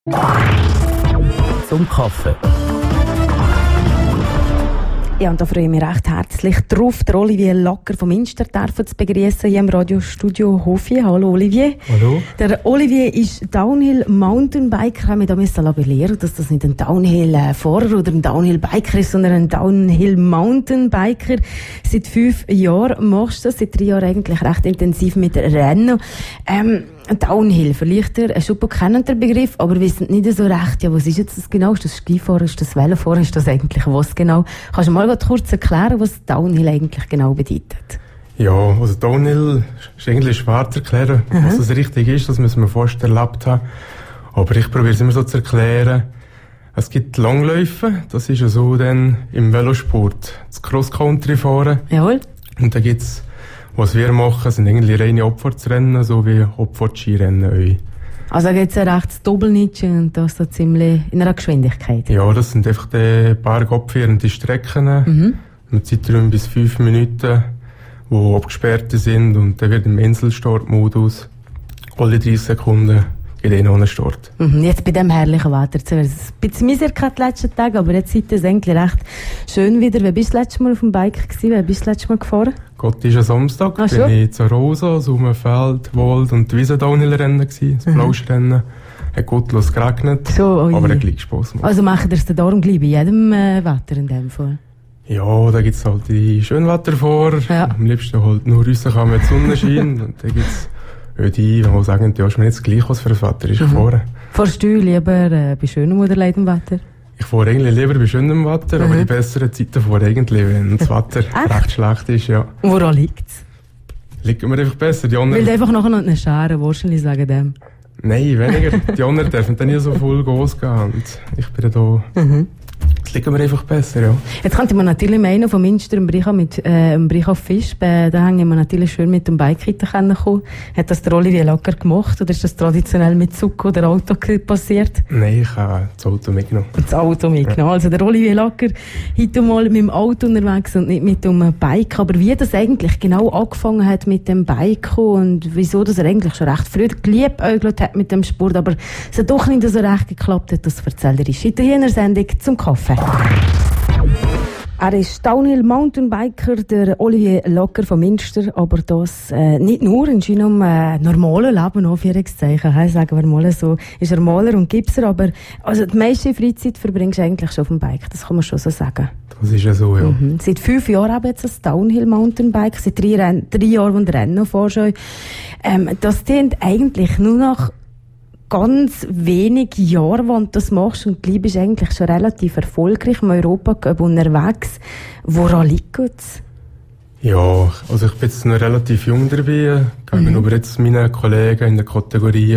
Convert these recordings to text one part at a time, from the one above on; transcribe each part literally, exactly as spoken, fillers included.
Zum Kaffee. Ja, und da freue ich mich recht herzlich drauf, der Olivier Locker vom Münster zu begrüßen hier im Radiostudio Hofi. Hallo Olivier. Hallo. Der Olivier ist Downhill Mountainbiker. Ich habe mich da müssen belehren, dass das nicht ein Downhill-Fahrer oder ein Downhill-Biker ist, sondern ein Downhill Mountainbiker. Seit fünf Jahren machst du das, seit drei Jahren eigentlich recht intensiv mit Rennen. Ähm, Downhill, vielleicht der Schuppo kennt den Begriff, aber wissen nicht so recht, ja, was ist jetzt das genau? Ist das Skifahren, ist das Velofahren, ist das eigentlich was genau? Kannst du mal kurz erklären, was Downhill eigentlich genau bedeutet? Ja, also Downhill ist eigentlich schwer zu erklären, mhm. was das richtig ist, das müssen wir fast erlebt haben. Aber ich probiere es immer so zu erklären. Es gibt Langläufe, das ist ja so dann im Velosport, das Cross-Country fahren. Jawohl. Und da gibt's, was wir machen, sind eigentlich reine Abfahrtsrennen, so wie Abfahrtskirennen. Also da gibt es ein rechtes Doppelnitschen und das so ziemlich in einer Geschwindigkeit. Ja, das sind einfach die bergabfahrende Strecken, mhm. mit Zeiträumen bis fünf Minuten, die abgesperrt sind, und dann wird im Inselstartmodus alle dreißig Sekunden geht eh noch einen Start. Mhm, jetzt bei diesem herrlichen Wetter. Es war ein bisschen miserkalt die letzten Tage, aber jetzt ist es eigentlich recht schön wieder. Wer bist du das letzte Mal auf dem Bike gewesen? Wer bist du das letzte Mal gefahren? Gott, ist ein Samstag. Ach, bin schon? ich zu Rosa, Sommerfeld, Wald und Wiese Downhill-Rennen gewesen, das mhm. Blauschrennen. Hat gottlos geregnet, so, aber hat gleich Spass gemacht. Also machen ihr es darum gleich bei jedem äh, Wetter in dem Fall? Ja, da gibt's halt die Schönwetterfahrer. Ja. Am liebsten halt nur raus kann, wenn die Sonne scheint. Und dann gibt's auch die, die sagen, ja, ist mir jetzt gleich, was für ein Wetter ist mhm. gefahren. Fahrst du lieber äh, bei schönem oder leidem Wetter? Ich fahre eigentlich lieber bei schönem Wetter, mhm. aber die besseren Zeiten fahre eigentlich, wenn das Wetter recht schlecht ist, ja. Und woran liegt's? Liegt mir einfach besser. Die anderen... Weil du einfach nachher noch eine Schere wahrscheinlich sagen dem. Nein, weniger. Die anderen dürfen dann nie so voll Gas gehen. Und ich bin da... Mhm. Das liegt mir einfach besser, ja. Jetzt könnte man natürlich meinen, von Münster im Bricha mit äh, im Bricha Fisch, äh, da hängen wir natürlich schön mit dem Bike hinterkommen. Hat das der Olivier Locker gemacht oder ist das traditionell mit Zug oder Auto passiert? Nein, ich habe das Auto mitgenommen. Das Auto mitgenommen. Ja. Also der Olivier Locker heute mal mit dem Auto unterwegs und nicht mit dem Bike. Aber wie das eigentlich genau angefangen hat mit dem Bike und wieso das er eigentlich schon recht früh geliebäugelt hat mit dem Sport, aber es hat doch nicht so recht geklappt hat, das erzählt er ist heute hier in der Sendung zum Kaffee. Er ist Downhill Mountainbiker, der Olivier Locker von Münster, aber das äh, nicht nur in seinem äh, normalen Leben, Anführungszeichen, he, sagen wir mal so, ist er Maler und Gipser, aber also die meiste Freizeit verbringst du eigentlich schon auf dem Bike, das kann man schon so sagen. Das ist ja so, ja. Mhm. Seit fünf Jahren habe ich jetzt ein Downhill Mountainbike, seit drei, Renn- drei Jahren, wo du Rennen fährst. Ähm, das dient eigentlich nur noch ganz wenig Jahre, wo du das machst und gleich bist du eigentlich schon relativ erfolgreich im Europacup unterwegs. Woran liegt es? Ja, also ich bin jetzt noch relativ jung dabei, gegenüber mhm. jetzt meinen Kollegen in der Kategorie.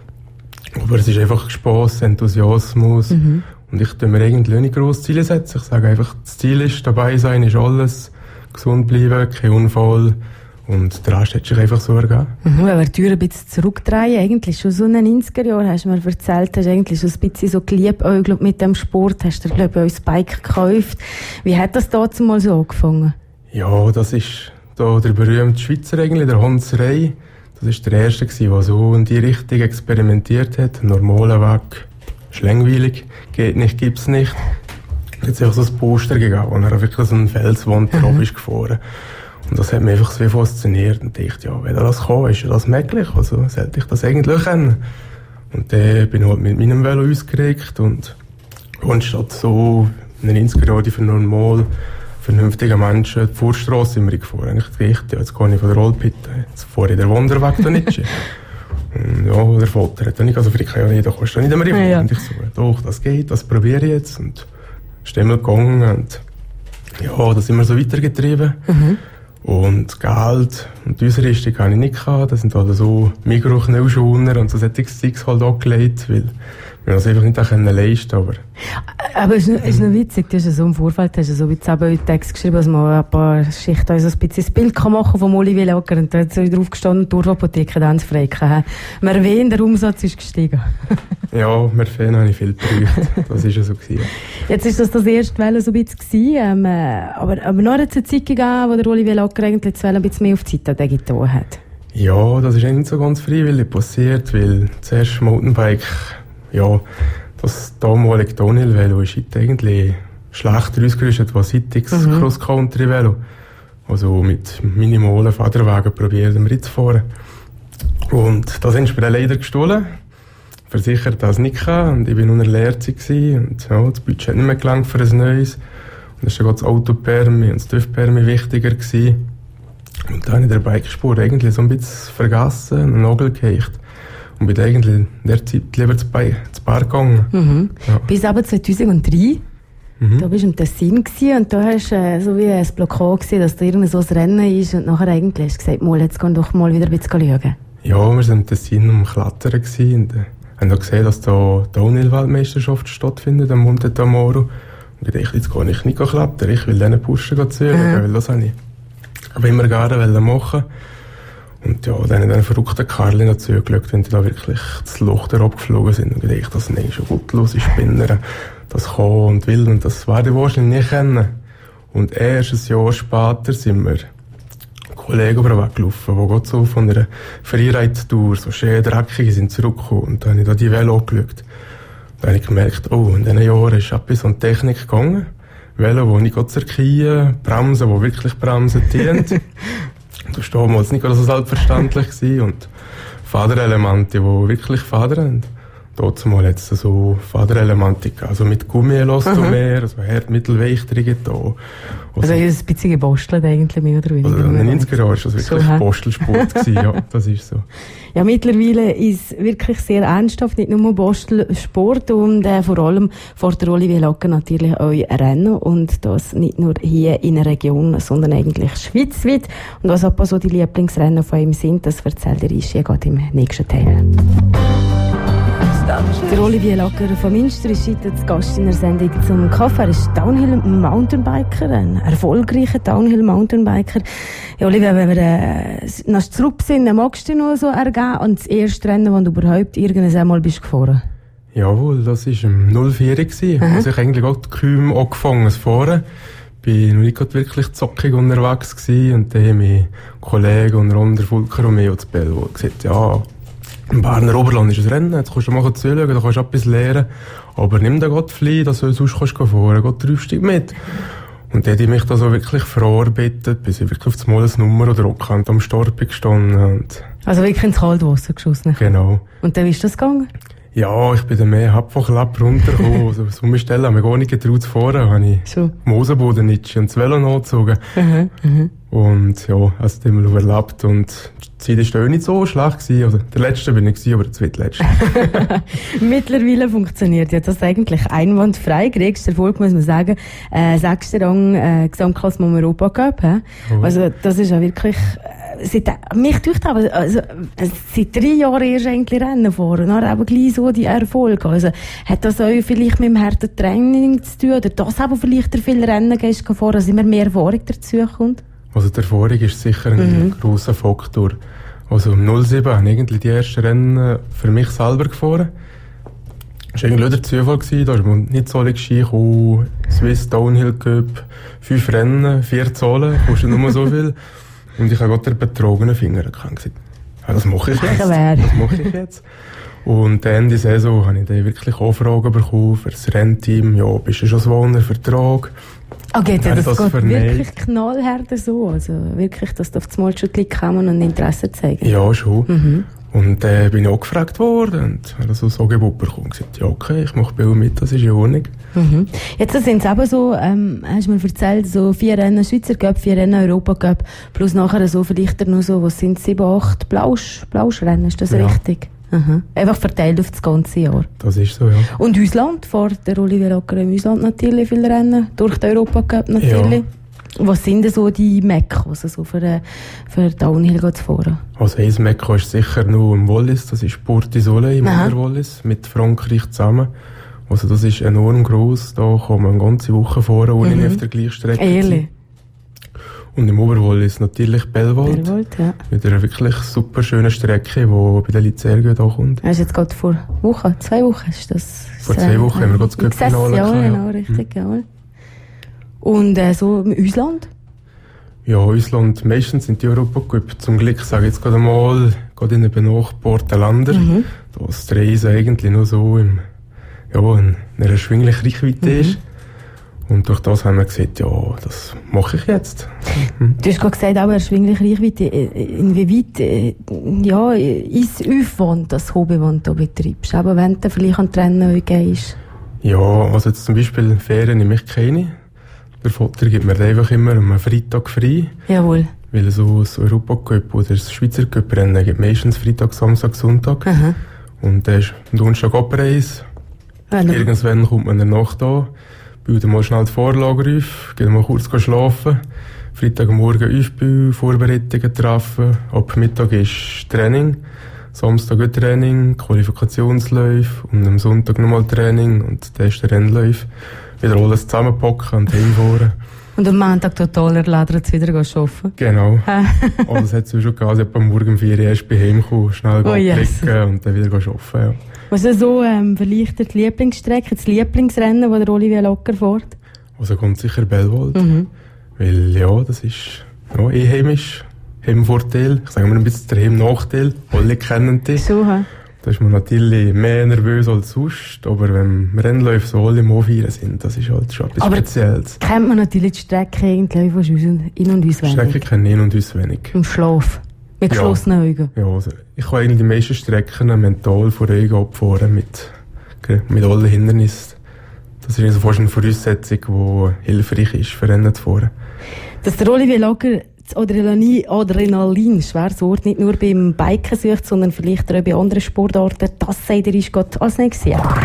Aber es ist einfach Spass, Enthusiasmus. Mhm. Und ich tue mir eigentlich nicht grosse Ziele setzen. Ich sage einfach, das Ziel ist, dabei sein ist alles. Gesund bleiben, kein Unfall. Und der Rest hat sich einfach so ergeben. Mhm, wenn wir die Tür ein bisschen zurückdrehen, eigentlich schon so in den neunziger Jahren, hast du mir erzählt, hast eigentlich schon ein bisschen so geliebäugelt mit dem Sport, hast du, glaube ich, auch ein Bike gekauft. Wie hat das damals mal so angefangen? Ja, das ist da der berühmte Schweizer eigentlich, der Hans Rey. Das ist der Erste gewesen, der so in die Richtung experimentiert hat. Ein normaler Weg ist langweilig, geht nicht, gibt's nicht. Jetzt hat es auch so ein Poster gegeben, wo er wirklich so eine Felswand mhm. drauf ist gefahren. Und das hat mich einfach so fasziniert und dachte, ja, wenn das kann, ist ja das möglich, also sollte ich das eigentlich können. Und dann bin ich halt mit meinem Velo ausgeregt und anstatt so in den neunziger Jahren für normal vernünftige Menschen die Vorstrasse immer gefahren. Ich dachte, ja, jetzt gehe ich von der Rollpitte, jetzt fahre ich den Wanderweg da nicht. Und ja, der Vater hat dann nicht, also vielleicht ja nicht, da kannst du nicht mehr fahren. Ja. Und ich so, doch, das geht, das probiere ich jetzt. Und sind wir gegangen und ja, das immer so weitergetrieben. Mhm. Und Geld und die Ausrüstung habe ich nicht gehabt. Das sind halt so Mikro-Knellschoner und so solches Zeugs halt angelegt, weil wir das einfach nicht leisten können. Aber, aber es ist, ist noch witzig, du hast ja so im Vorfeld hast du so wie zehn Text geschrieben, dass man ein paar Schichten also ein bisschen das Bild kann machen vom Olivier Locker. Und da hat so drauf gestanden, die Dorfapotheke dann zu freien. Wir erwähnen, der Umsatz ist gestiegen. Ja, mehr Fan habe ich viel gebraucht. Das war ja so gewesen. Jetzt ist das das erste Welle so ein bisschen gewesen, ähm, aber, aber noch hat es eine Zeit gegeben, wo der Olivier Locker eigentlich das Welle ein bisschen mehr auf die Zeit getan hat. Ja, das ist nicht so ganz freiwillig passiert, weil zuerst Mountainbike ja, das damalige Downhill-Velo ist heute eigentlich schlechter ausgerüstet als heutiges mhm. Cross-Country-Velo. Also mit minimalen Fahrerwagen probieren wir zu fahren. Und da sind wir dann leider gestohlen. Versichert das nicht gehabt. Und ich war unter Lehrzeit und ja, das Budget hat nicht mehr gelangt für ein neues. Und dann war das Autopermi und das TÜV-Permi wichtiger gewesen. Und dann habe ich der Bikespur eigentlich so ein bisschen vergessen, einen Nagel geheicht. Und bin eigentlich in der Zeit lieber zu Bar gegangen. Mhm. Ja. Bis aber zweitausenddrei. Mhm. Da warst du im Tessin gewesen und da hast du äh, so wie ein Blockade gesehen, dass da irgend so ein Rennen ist und nachher eigentlich hast du gesagt, mal, jetzt gehen doch mal wieder ein bisschen schauen. Ja, wir waren im Tessin am Klettern gewesen und äh, haben da gesehen, dass da Downhill-Weltmeisterschaft stattfindet am Monte Tamoro. Und ich dachte, jetzt gehe ich nicht klettern, ich will diesen Burschen zuschauen, mhm. weil das habe ich aber immer gerne machen. Und ja, dann habe ich den verrückten Karli noch zugeschaut, wenn die da wirklich das Loch da abgeflogen sind. Und ich dachte, das sind schon gutlose Spinner. Das kann und will und das werde ich wahrscheinlich nicht kennen. Und erst ein Jahr später sind wir Kollegen über den Weg gelaufen, die gerade so von einer Freeride-Tour, so schön dreckig sind zurückgekommen. Und dann habe ich da die Velo angeschaut. Da habe ich gemerkt, oh, in diesen Jahren ist etwas an Technik gegangen. Velo, wo nicht zerkien, Bremsen, die wirklich Bremsen dienen. Das war damals nicht so selbstverständlich gewesen. Und Faderelemente, die wirklich federn. Dort mal jetzt so Faderelemente, also mit Gummielastomer, also Herd, Mittelweichterungen da. Also, also ein bisschen gebostelt eigentlich, mehr oder weniger. Also in den neunziger Jahren war das wirklich so, Bostelsport gewesen, ja, das ist so. Ja, mittlerweile ist es wirklich sehr ernsthaft, nicht nur Bostelsport und äh, vor allem vor der Olivier Lacker natürlich auch Rennen und das nicht nur hier in der Region, sondern eigentlich schweizweit. Und was aber so die Lieblingsrennen von ihm sind, das erzählt er uns hier gerade im nächsten Teil. Der Olivier Lacker von Münster ist heute zu Gast in der Sendung zum Kaffee. Er ist Downhill-Mountainbiker, ein erfolgreicher Downhill-Mountainbiker. Ja, Olivier, wenn wir äh, nach zurück sind, magst du noch so ergeben an das erste Rennen, das du überhaupt irgendwann einmal bist gefahren? Jawohl, das war im null vier gewesen. Mhm. Also ich eigentlich auch die Kühe angefangen zu fahren. Ich war noch nicht wirklich zockig unterwegs gewesen. Und dann haben mein Kollege und der Volker Romeo zu Bellevue gesagt, ja, im Berner Oberland ist ein Rennen, jetzt kannst du mal zuschauen, da kannst du etwas lernen. Aber nimm den Gott fliehen, dass du sonst kannst du fahren, Gott drei mit. Und dann hat ich mich da so wirklich verarbeitet, bis ich wirklich auf das Mal eine Nummer oder auch am Storpi gestanden. Und also wirklich ins Kaltwasser geschossen? Genau. Und dann, wie ist das gegangen? Ja, ich bin dann mehr Hapfachlapp runtergekommen. Also, so eine Stelle haben wir gar nicht getraut zu fahren. Habe ich so Mosenboden nicht und das Velo nachgezogen. Mhm, mhm. Und ja, hast du immer überlebt. Und die Zeit war auch nicht so schlecht gewesen. Also, der letzte bin ich gewesen, aber der zweitletzte. Mittlerweile funktioniert ja das eigentlich einwandfrei. Kriegst Erfolg, muss man sagen. Äh, sechster Rang, äh, Gesamtklasse im Europacup. Äh? Oh. Also, das ist ja wirklich, äh, seit, mich dünkt aber, also, seit drei Jahren erst eigentlich Rennen fahren. Dann aber gleich so die Erfolge. Also, hat das auch vielleicht mit dem harten Training zu tun? Oder das aber vielleicht der viele Rennen gehst gefahren, dass immer mehr Erfahrung dazu kommt? Also, die Erfahrung ist sicher ein mhm. grosser Faktor. Also im null sieben habe ich eigentlich die ersten Rennen für mich selber gefahren. Das war eigentlich der Zufall gewesen, da ist man nicht so Ski gekommen, Swiss Downhill Cup, fünf Rennen, vier Zahlen, kostet nur so viel. Und ich habe gerade den betrogenen Finger gehabt und gesagt, ja, das mache ich jetzt, das mache ich jetzt. Und Ende der Saison habe ich dann wirklich Anfragen bekommen für das Rennteam, ja, bist du schon so unter Vertrag? Okay, ja, das, das geht verneint. Wirklich knallhart so, also wirklich, dass du auf das Mal schon kommen und Interesse zeigen. Ja, schon. Mhm. Und dann äh, bin ich auch gefragt worden und habe so ein Angebot bekommen und gesagt, ja okay, ich mache Bill mit, das ist in Ordnung. Mhm. Jetzt sind es eben so, ähm, hast du mir erzählt, so vier Rennen Schweizer Cup, vier Rennen Europa Cup, plus nachher so vielleicht noch so, was sind sieben, acht Blausch, Blauschrennen, ist das ja richtig? Aha. Einfach verteilt auf das ganze Jahr. Das ist so, ja. Und Ausland, vor der Olivier Lacker im Ausland natürlich viele Rennen, durch den Europacup natürlich. Ja. Was sind denn so die Mekka, also so für, für Downhill zu fahren? Also ein Mekka ist sicher nur im Wallis, das ist Porte Soleil im Wallis, mit Frankreich zusammen. Also das ist enorm gross, da kann man eine ganze Woche fahren, ohne mhm. auf der gleichen Strecke zu sein. Und im Oberwallis natürlich Bellwald. Bellwald, ja. Mit einer wirklich super schönen Strecke, die bei den Lizergö da kommt. Hast du jetzt gerade vor Wochen, zwei Wochen ist das? Vor zwei Wochen äh, haben wir gerade das Cup-Finale gehabt. Ja, genau, richtig, mhm. ja. Und äh, so im Ausland? Ja, Ausland, meistens sind die Europacup zum Glück, sage ich jetzt gerade mal, gerade in den benachbarten Ländern. Mhm. das Reisen eigentlich nur so im, ja, in einer erschwinglichen Reichweite mhm. ist. Und durch das haben wir gesagt, ja, das mache ich jetzt. Mhm. Du hast gerade gesagt, auch erschwingliche Reichweite. Inwieweit ja, ist Aufwand, das Hobby, das du betreibst? Aber wenn du vielleicht an die Rennen gehst? Ja, also jetzt zum Beispiel Ferien nehme ich keine. Der Vater gibt mir einfach immer am Freitag frei. Jawohl. Weil so das Europacup oder das Schweizer Cup-Rennen gibt meistens Freitag, Samstag, Sonntag. Aha. Und dann ist am Donnerstag Abreise. Ja, irgendwann kommt man danach da, bildet mal schnell die Vorlage auf, geht mal kurz schlafen. Freitagmorgen Aufbau, Vorbereitungen treffen. Ab Mittag ist Training. Samstag ein Training, Qualifikationsläufe und am Sonntag nochmal Training und der erste Rennläufe. Wieder alles zusammenpacken und heimfahren. Und am Montag total erledert wieder arbeiten? Genau. Und das hat es schon gegeben, dass ich am Morgen um vier Uhr erst bei Heim komme, schnell oh, yes. klicken und dann wieder arbeiten. Ja. Was ist so ähm, vielleicht die Lieblingsstrecke, das Lieblingsrennen, das der Olivier Locker fährt? Also kommt sicher Bellwald. Mhm. Weil ja, das ist ja, einheimisch. Heimvorteil, ich sage mal ein bisschen der Heimnachteil, alle kennen die. So, ha. Da ist man natürlich mehr nervös als sonst, aber wenn Rennläufe so alle im Hofieren sind, das ist halt schon etwas aber Spezielles. Kennt man natürlich die Strecke irgendwie von in- und auswendig? Die Strecke kennen in- und auswendig. Im Schlaf? Mit ja. geschlossenen Augen? Ja, also ich kann eigentlich die meisten Strecken mental vor Augen abfahren, mit, mit allen Hindernissen. Das ist also fast eine Voraussetzung, die hilfreich ist, für Rennen zu fahren. Dass der Olivier Locker das Adrenalin, Adrenalin, schweres Wort, nicht nur beim Biken sucht, sondern vielleicht auch bei anderen Sportarten. Das sagt er, ist Gott als nächstes Jahr.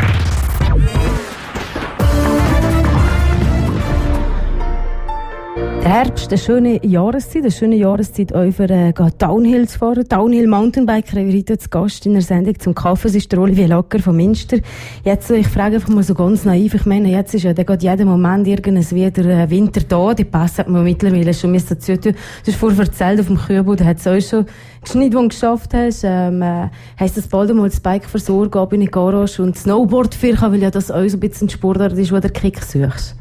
Der Herbst, eine schöne Jahreszeit, eine schöne Jahreszeit, auch für äh, Downhill zu fahren. Downhill Mountainbiker, haben wir heute zu Gast in der Sendung zum Kaffee. Es ist der Olivier Locker von Münster. Jetzt, ich frage einfach mal so ganz naiv, ich meine, jetzt ist ja der geht jeden Moment irgendein wieder äh, Winter da, die Pass hat man mittlerweile schon müssen zu tun. Du hast vorher erzählt, auf dem Kühlboden, da hat es auch schon geschneit, wo du geschafft hast. Ähm, äh, heisst das bald einmal das Bike versorgen, ab in die Garage und Snowboard führen, weil ja das auch so ein bisschen ein Sportart ist, wo du den Kick suchst.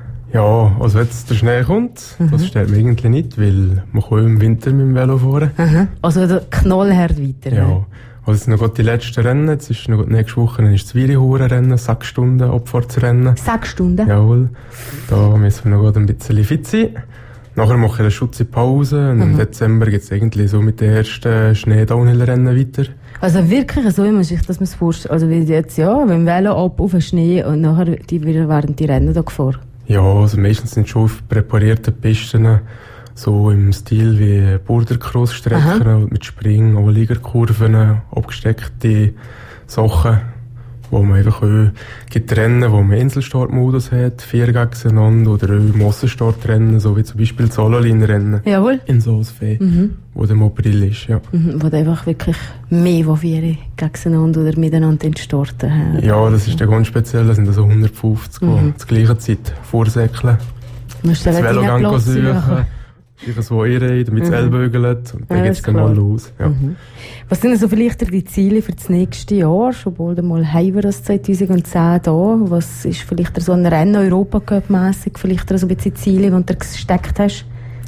Ja, also jetzt der Schnee kommt, mhm. das stört mich eigentlich nicht, weil man kann im Winter mit dem Velo fahren. Mhm. Also der knallhart weiter. Ja, ne? Also es sind noch die letzten Rennen, jetzt ist noch nächste Woche dann ist das Wirihuren-Rennen, sechs Stunden Abfahrtsrennen. Sechs Stunden? Jawohl, da müssen wir noch ein bisschen fit sein. Nachher mache ich eine kurze Pause und mhm. im Dezember geht es eigentlich so mit den ersten Schnee-Downhill-Rennen weiter. Also wirklich so, wie man sich das vorstellt, also wie jetzt, ja, mit dem Velo ab auf den Schnee und nachher die wieder während die Rennen da gefahren? Ja, also meistens sind schon auf präparierten Pisten, so im Stil wie Bordercross-Strecken mit Springen, auch Ligerkurven, abgesteckte Sachen, wo man einfach auch gibt Rennen, wo man Inselstartmodus hat, vier gegeneinander oder auch Massenstartrennen, so wie zum Beispiel das Alolin-Rennen. Jawohl. In Soosfee, mhm. wo der im April ist, ja. Mhm, wo einfach wirklich mehr, wo vier gegeneinander oder miteinander starten. Ja, das ist ja ganz speziell, das sind also hundertfünfzig, mhm. die zur gleichen Zeit vorsäckeln. Das Velogang suchen. Ich so einreiten, damit es mhm. ellbögelt und dann ja, geht es dann mal los. Ja. Mhm. Was sind also vielleicht die Ziele für das nächste Jahr? Schon bald einmal haben wir das zwanzig zehn da. Was ist vielleicht so ein Rennen Europacup-mässig, vielleicht so ein bisschen Ziele, die du gesteckt hast?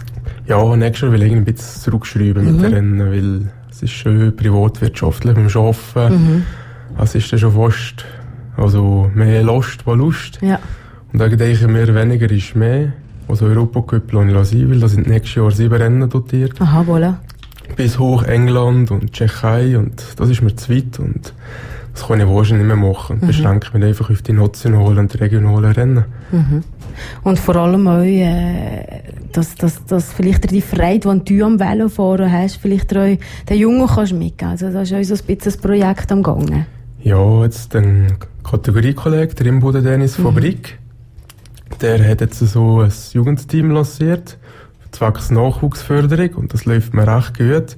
Ja, nächstes Jahr will ich ein bisschen zurückschreiben mhm. mit den Rennen, weil es ist schön privatwirtschaftlich beim Arbeiten. Mhm. Es ist dann schon fast also mehr Last als Lust. Ja. Und da denke ich mir, weniger ist mehr. Also Europacup lasse ich sein, weil da sind nächstes Jahr sieben Rennen dotiert. Aha, voilà. Bis hoch England und Tschechei und das ist mir zu weit und das kann ich wahrscheinlich nicht mehr machen. Mhm. Beschränke mich einfach auf die nationalen und regionalen Rennen. Mhm. Und vor allem auch, äh, dass, dass, dass vielleicht die Freude, die du am Velofahren hast, vielleicht auch den Jungen kannst mitgeben. Also das ist auch so ein bisschen ein Projekt am Gange. Ja, jetzt ein Kategoriekollege, der Imboden Dennis mhm. Fabrik. Der hat jetzt so ein Jugendteam lanciert, zwecks Nachwuchsförderung, und das läuft mir recht gut.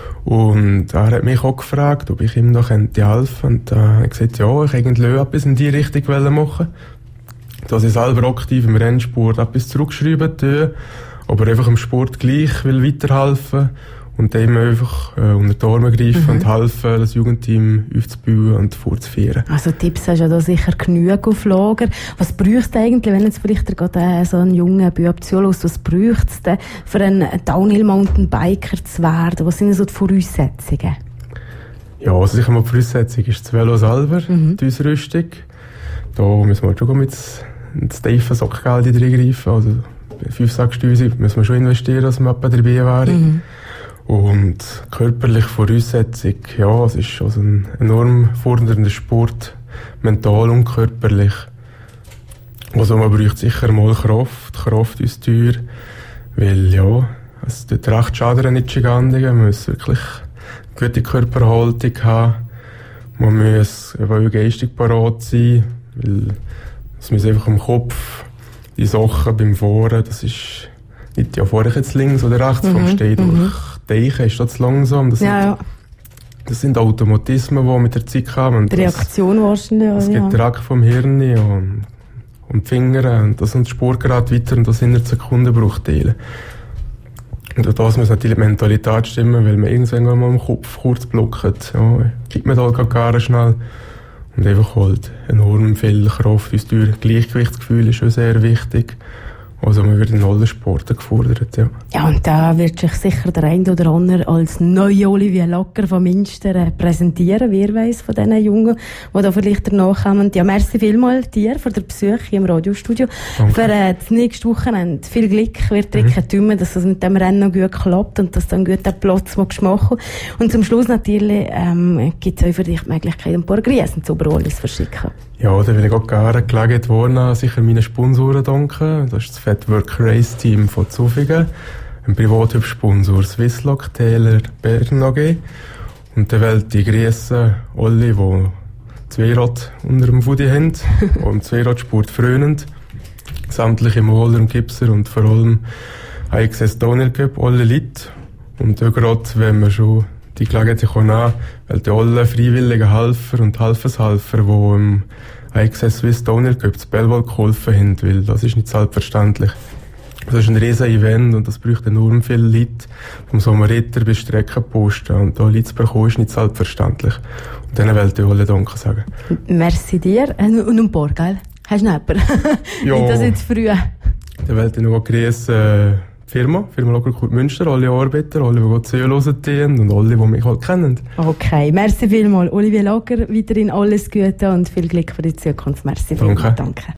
Und er hat mich auch gefragt, ob ich ihm da helfen könnte. Und da habe ich gesagt, ja, ich eigentlich etwas in die Richtung machen. Dass ich selber aktiv im Rennsport etwas zurückschreiben tue, aber einfach im Sport gleich will weiterhelfen und dem einfach äh, unter die Arme greifen mhm. und helfen, das Jugendteam aufzubauen und fortzuführen. Also Tipps hast du ja da sicher genug auf Lager. Was brauchst du eigentlich, wenn jetzt vielleicht gerade äh, so ein junger Bub zulässt, was braucht es denn, für einen Downhill-Mountainbiker zu werden? Was sind so die Voraussetzungen? Ja, also sicher mal die Voraussetzung ist das Velo selber, mhm. die Ausrüstung. Da müssen wir schon mit ins tiefe Sockgeld reingreifen. Also fünf, sechs Tausend müssen wir schon investieren, dass wir dabei wäre. Mhm. Und körperliche Voraussetzung, ja, es ist also ein enorm fordernder Sport, mental und körperlich. Also man braucht sicher mal Kraft, Kraft ist teuer, weil ja, es tut recht schade nicht schigandigen. Man muss wirklich eine gute Körperhaltung haben, man muss auch geistig parat sein, weil es muss einfach im Kopf die Sachen beim Fahren, das ist nicht, ja, fahre ich jetzt links oder rechts mhm. vom Steh durch. Mhm. Denken ist das langsam. Das, ja, sind, ja. das sind Automatismen, die mit der Zeit kommen. Die Reaktion wahrscheinlich. Es ja. gibt Druck vom Hirn und, und die Finger und das und der Sport geht weiter und das innerhalb Sekundenbruchteile. Und durch das muss natürlich die Mentalität stimmen, weil man irgendwann mal im Kopf kurz blockt. Ja, gibt man halt gar schnell. Und einfach halt enorm viel Kraft. Das Gleichgewichtsgefühl ist schon sehr wichtig. Also man wird in allen Sporten gefordert, ja. Ja, und da wird sich sicher der eine oder andere als neue Olivier Lacker von Münster äh, präsentieren, wer weiss, von diesen Jungen, die da vielleicht danach kommen. Ja, merci vielmals dir für den Besuch hier im Radiostudio. Danke. Für äh, das nächste Wochenende. Viel Glück, wird drücken die Daumen, dass das mit dem Rennen noch gut klappt und dass du einen guten Platz machen. Und zum Schluss natürlich ähm, gibt es auch für dich die Möglichkeit, ein paar Grüße zu Oberollis zu verschicken. Ja, da will ich auch gerne Gelegenheit wahrnehmen, sicher meinen Sponsoren danken. Das ist das Fatwork Race Team von Zufingen, ein Privathub-Sponsor Swisslog, Taylor, Bern A G. Und dann will ich grüßen alle, die Zweirad unter dem Fudi haben und Zweiradsport frönen. Sämtliche Maler und Gipser und vor allem I X S Downhill Cup, alle Leute. Und auch gerade, wenn wir schon die Gelegenheit nehmen, weil die alle freiwilligen Helfer und Helfershelfer, die im I X S Swiss Downhill Cup zu Belval geholfen haben, weil das ist nicht selbstverständlich. Das ist ein riesen Event und das braucht enorm viele Leute, vom Sommerritter bis Streckenposten. Und da Leute zu bekommen, ist nicht selbstverständlich. Und denen wollte ich alle Danke sagen. Merci dir. Und ein paar, gell? Hast du noch jemanden? Ja. Nicht das jetzt früh. Dann wollte ich noch grüßen, äh, die Firma, Firma Lagerkurt Münster, alle Arbeiter, alle, die zuhören und alle, die mich halt kennen. Okay, merci vielmals. Olivier Lager, weiterhin alles Gute und viel Glück für die Zukunft. Merci vielmals. Danke. Danke.